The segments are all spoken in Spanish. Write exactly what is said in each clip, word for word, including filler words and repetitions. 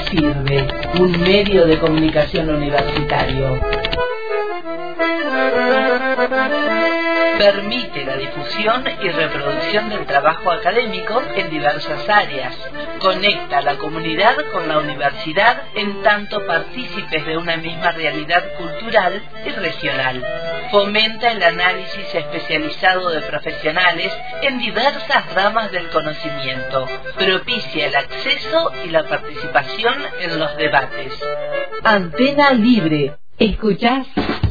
Sirve, un medio de comunicación universitario. Permite la difusión y reproducción del trabajo académico en diversas áreas. Conecta a la comunidad con la universidad en tanto partícipes de una misma realidad cultural y regional. Fomenta el análisis especializado de profesionales en diversas ramas del conocimiento. Propicia el acceso y la participación en los debates. Antena Libre. ¿Escuchás?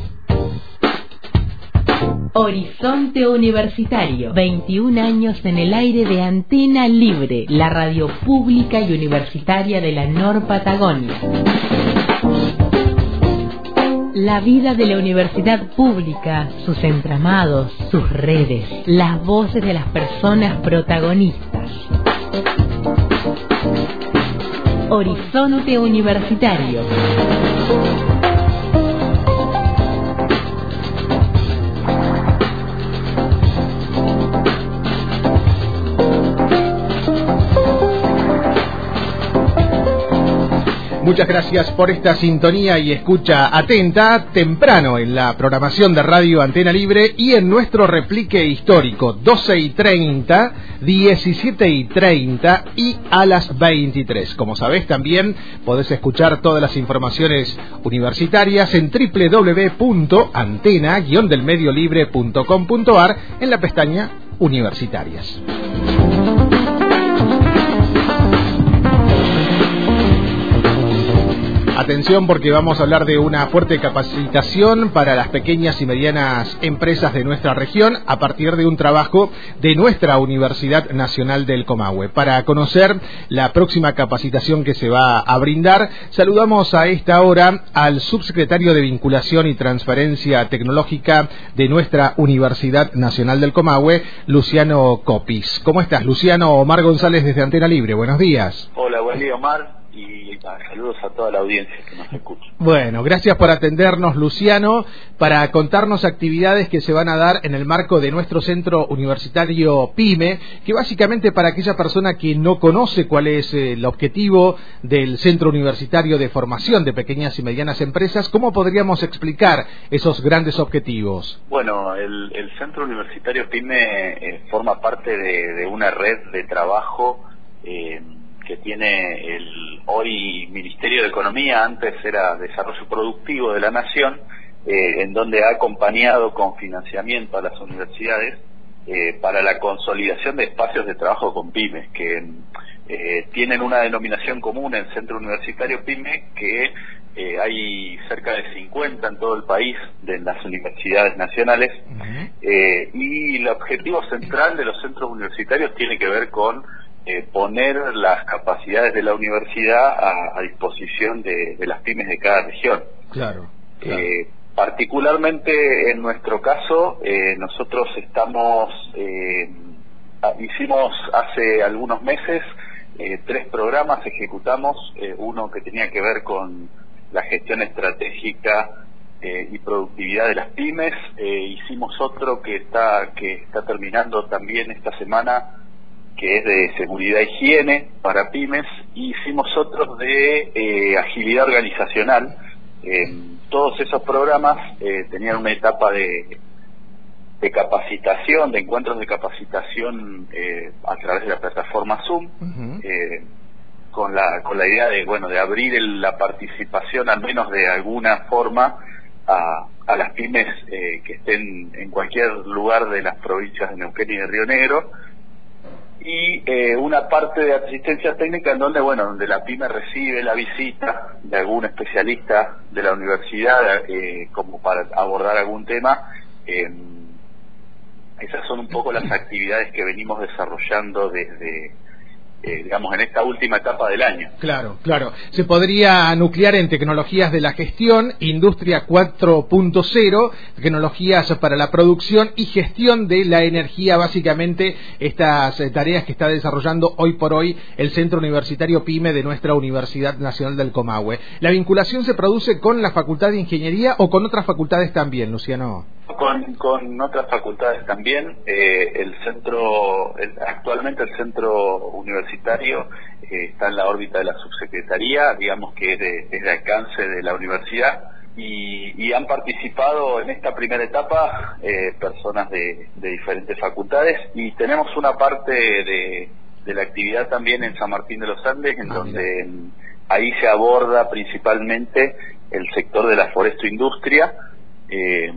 Horizonte Universitario. veintiún años en el aire de Antena Libre, la radio pública y universitaria de la Nor Patagonia. La vida de la universidad pública, sus entramados, sus redes, las voces de las personas protagonistas. Horizonte Universitario. Muchas gracias por esta sintonía y escucha atenta temprano en la programación de Radio Antena Libre y en nuestro replique histórico doce y treinta, diecisiete y treinta y a las veintitrés. Como sabés, también podés escuchar todas las informaciones universitarias en doble u doble u doble u punto antena guion del medio libre punto com punto a r en la pestaña Universitarias. Atención, porque vamos a hablar de una fuerte capacitación para las pequeñas y medianas empresas de nuestra región a partir de un trabajo de nuestra Universidad Nacional del Comahue. Para conocer la próxima capacitación que se va a brindar, saludamos a esta hora al subsecretario de Vinculación y Transferencia Tecnológica de nuestra Universidad Nacional del Comahue, Luciano Copis. ¿Cómo estás, Luciano? Omar González desde Antena Libre. Buenos días. Hola, buen día, Omar. Y saludos a toda la audiencia que nos escucha. Bueno, gracias por atendernos, Luciano, para contarnos actividades que se van a dar en el marco de nuestro centro universitario PYME, que básicamente para aquella persona que no conoce cuál es el objetivo del centro universitario de formación de pequeñas y medianas empresas, ¿cómo podríamos explicar esos grandes objetivos? Bueno, el, el centro universitario PYME eh, forma parte de, de una red de trabajo eh, que tiene el hoy Ministerio de Economía, antes era Desarrollo Productivo de la Nación, eh, en donde ha acompañado con financiamiento a las universidades eh, para la consolidación de espacios de trabajo con pymes, que eh, tienen una denominación común en Centro Universitario PYME, que eh, hay cerca de cincuenta en todo el país de las universidades nacionales, uh-huh. eh, y el objetivo central de los centros universitarios tiene que ver con Eh, poner las capacidades de la universidad a, a disposición de, de las pymes de cada región. Claro. claro. Eh, particularmente en nuestro caso, eh, nosotros estamos, eh, hicimos hace algunos meses eh, tres programas, ejecutamos, eh, uno que tenía que ver con la gestión estratégica eh, y productividad de las pymes, eh, hicimos otro que está, que está terminando también esta semana, que es de seguridad e higiene para pymes, y hicimos otros de eh, agilidad organizacional. Eh, todos esos programas eh, tenían una etapa de, de capacitación, de encuentros de capacitación eh, a través de la plataforma Zoom, uh-huh. eh, con la con la idea de bueno de abrir el, la participación, al menos de alguna forma, a, a las pymes eh, que estén en cualquier lugar de las provincias de Neuquén y de Río Negro, y eh, una parte de asistencia técnica en donde, bueno, donde la pyme recibe la visita de algún especialista de la universidad eh, como para abordar algún tema. Eh, esas son un poco las actividades que venimos desarrollando desde, eh, digamos, en esta última etapa del año. Claro, claro. Se podría nuclear en tecnologías de la gestión, industria cuatro punto cero, tecnologías para la producción y gestión de la energía, básicamente estas tareas que está desarrollando hoy por hoy el Centro Universitario PYME de nuestra Universidad Nacional del Comahue. ¿La vinculación se produce con la Facultad de Ingeniería o con otras facultades también, Luciano? Con, con otras facultades también. Eh, el centro, el, actualmente el centro universitario eh, está en la órbita de la subsecretaría, digamos que es de, es de alcance de la universidad, y, y han participado en esta primera etapa eh, personas de, de diferentes facultades, y tenemos una parte de, de la actividad también en San Martín de los Andes, en ah, donde en, ahí se aborda principalmente el sector de la forestoindustria. Eh,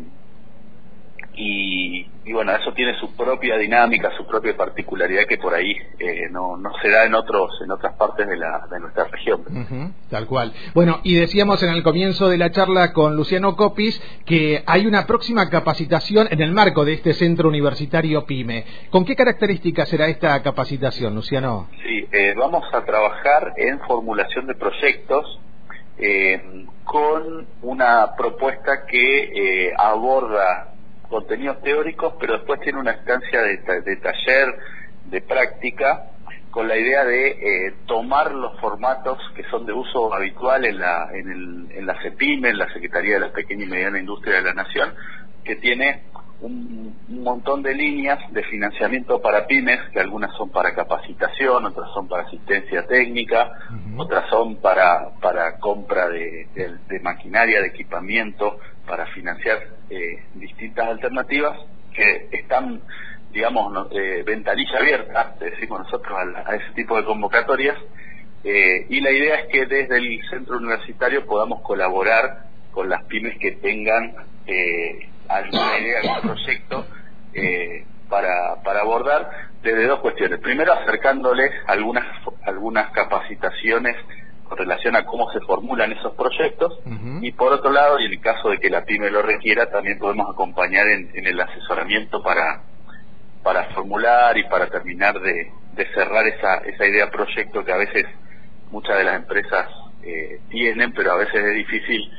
Y, y bueno, eso tiene su propia dinámica, su propia particularidad que por ahí eh, no, no se da en otros en otras partes de, la, de nuestra región. Uh-huh, tal cual. Bueno, y decíamos en el comienzo de la charla con Luciano Copis que hay una próxima capacitación en el marco de este centro universitario PYME. ¿Con qué características será esta capacitación, Luciano? Sí, eh, vamos a trabajar en formulación de proyectos eh, con una propuesta que eh, aborda contenidos teóricos, pero después tiene una instancia de, de taller, de práctica, con la idea de eh, tomar los formatos que son de uso habitual en la en, el, en la CEPYME, en la Secretaría de la Pequeña y Mediana Industria de la Nación, que tiene un, un montón de líneas de financiamiento para pymes, que algunas son para capacitación, otras son para asistencia técnica, uh-huh. otras son para para compra de, de, de maquinaria, de equipamiento, para financiar eh, distintas alternativas que están, digamos, eh, ventanilla abierta, decimos nosotros, a, a ese tipo de convocatorias, eh, y la idea es que desde el centro universitario podamos colaborar con las pymes que tengan eh, alguna idea, algún proyecto eh, para, para abordar desde dos cuestiones. Primero, acercándoles algunas, algunas capacitaciones con relación a cómo se formulan esos proyectos, uh-huh. y por otro lado, y en el caso de que la pyme lo requiera, también podemos acompañar en, en el asesoramiento para para formular y para terminar de, de cerrar esa esa idea proyecto que a veces muchas de las empresas eh, tienen, pero a veces es difícil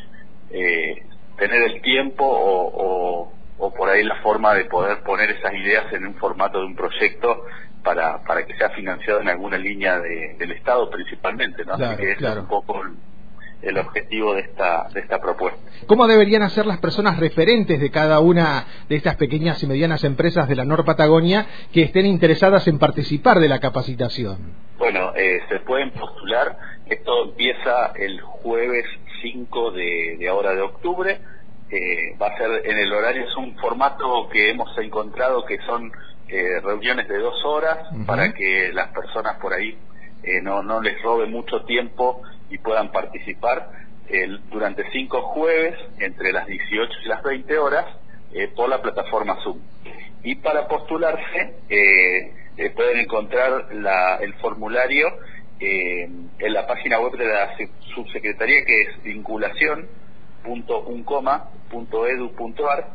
eh, tener el tiempo o, o, o por ahí la forma de poder poner esas ideas en un formato de un proyecto para para que sea financiado en alguna línea de, del Estado principalmente, ¿no? Claro, Así que ese claro. es un poco el, el objetivo de esta de esta propuesta. ¿Cómo deberían hacer las personas referentes de cada una de estas pequeñas y medianas empresas de la Nor Patagonia que estén interesadas en participar de la capacitación? Bueno, eh, se pueden postular. Esto empieza el jueves cinco de, de ahora de octubre. Eh, va a ser en el horario, es un formato que hemos encontrado que son Eh, reuniones de dos horas, uh-huh. para que las personas por ahí eh, no no les robe mucho tiempo y puedan participar eh, durante cinco jueves entre las dieciocho y las veinte horas eh, por la plataforma Zoom. Y para postularse eh, eh, pueden encontrar la, el formulario eh, en la página web de la subsecretaría, que es vinculación punto uncoma punto edu punto ar,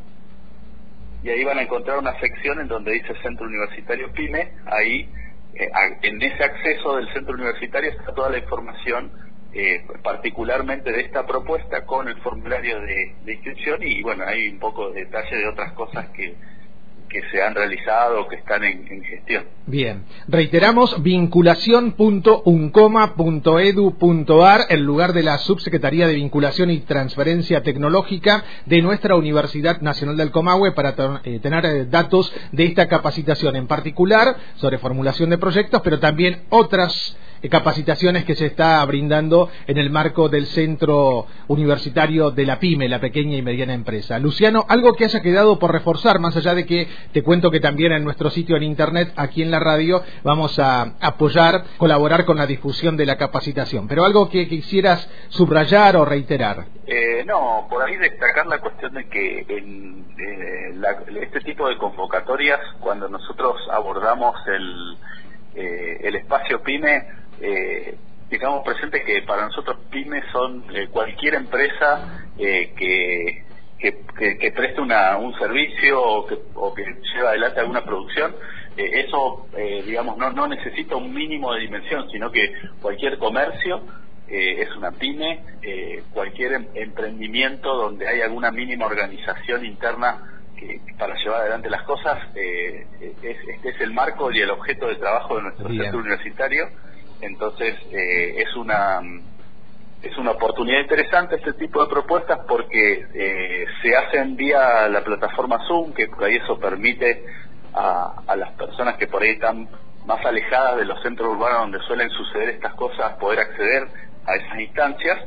y ahí van a encontrar una sección en donde dice Centro Universitario PYME. Ahí, eh, en ese acceso del Centro Universitario está toda la información, eh, particularmente de esta propuesta, con el formulario de, de inscripción, y bueno, hay un poco de detalle de otras cosas que, que se han realizado o que están en, en gestión. Bien, reiteramos, vinculación punto uncoma punto edu punto ar, el lugar de la Subsecretaría de Vinculación y Transferencia Tecnológica de nuestra Universidad Nacional del Comahue, para eh, tener eh, datos de esta capacitación en particular sobre formulación de proyectos, pero también otras capacitaciones que se está brindando en el marco del Centro Universitario de la PYME, la pequeña y mediana empresa. Luciano, algo que haya quedado por reforzar, más allá de que te cuento que también en nuestro sitio en internet, aquí en la radio, vamos a apoyar, colaborar con la difusión de la capacitación, pero algo que quisieras subrayar o reiterar. Eh, no, por ahí destacar la cuestión de que en eh, la, este tipo de convocatorias, cuando nosotros abordamos el, eh, el espacio PYME, Eh, digamos presente que para nosotros pymes son eh, cualquier empresa eh, que, que, que, que preste una, un servicio o que, o que lleva adelante alguna producción. Eh, eso, eh, digamos, no, no necesita un mínimo de dimensión, sino que cualquier comercio eh, es una pyme, eh, cualquier em, emprendimiento donde hay alguna mínima organización interna que, para llevar adelante las cosas, eh, es, este es el marco y el objeto de trabajo de nuestro Bien. Centro universitario. Entonces eh, es una es una oportunidad interesante este tipo de propuestas porque eh, se hacen vía la plataforma Zoom, que por ahí eso permite a, a las personas que por ahí están más alejadas de los centros urbanos donde suelen suceder estas cosas, poder acceder a esas instancias.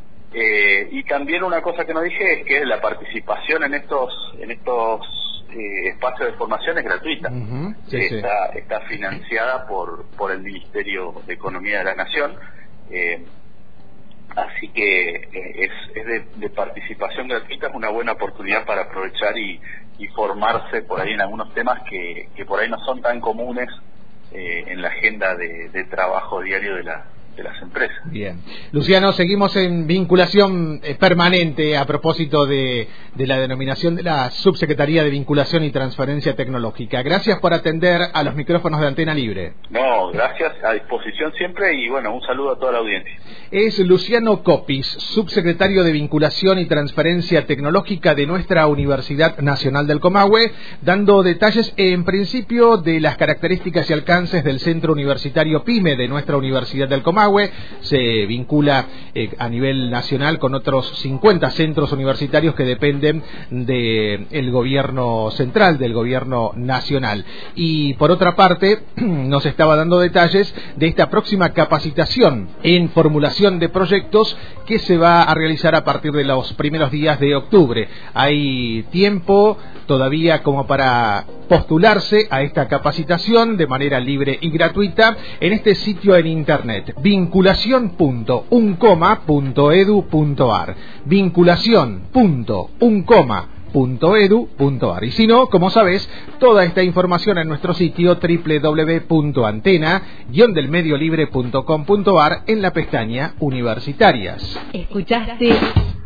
Eh, y también una cosa que no dije es que la participación en estos en estos eh, espacios de formación es gratuita. Uh-huh. Sí, está, sí. está financiada por por el Ministerio de Economía de la Nación. Eh, así que eh, es, es de, de participación gratuita, es una buena oportunidad para aprovechar y, y formarse por ahí en algunos temas que, que por ahí no son tan comunes eh, en la agenda de, de trabajo diario de la de las empresas. Bien. Luciano, seguimos en vinculación eh, permanente a propósito de, de la denominación de la Subsecretaría de Vinculación y Transferencia Tecnológica. Gracias por atender a los micrófonos de Antena Libre. No, gracias, a disposición siempre y bueno, un saludo a toda la audiencia. Es Luciano Copis, subsecretario de Vinculación y Transferencia Tecnológica de nuestra Universidad Nacional del Comahue, dando detalles en principio de las características y alcances del Centro Universitario PYME de nuestra Universidad del Comahue. Se vincula eh, a nivel nacional con otros cincuenta centros universitarios que dependen del gobierno central, del gobierno nacional. Y por otra parte, nos estaba dando detalles de esta próxima capacitación en formulación de proyectos que se va a realizar a partir de los primeros días de octubre. Hay tiempo todavía como para postularse a esta capacitación de manera libre y gratuita en este sitio en internet, vinculación punto uncoma punto edu punto ar, vinculación punto uncoma punto edu punto ar. Y si no, como sabes, toda esta información en nuestro sitio doble u doble u doble u punto antena guion del medio libre punto com punto ar en la pestaña Universitarias. Escuchaste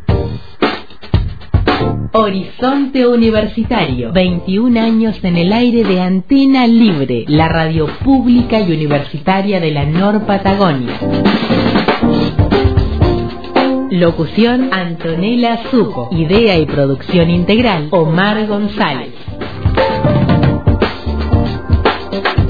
Horizonte Universitario, veintiún años en el aire de Antena Libre, la radio pública y universitaria de la Nor Patagonia. Locución Antonella Zucco. Idea y producción integral Omar González.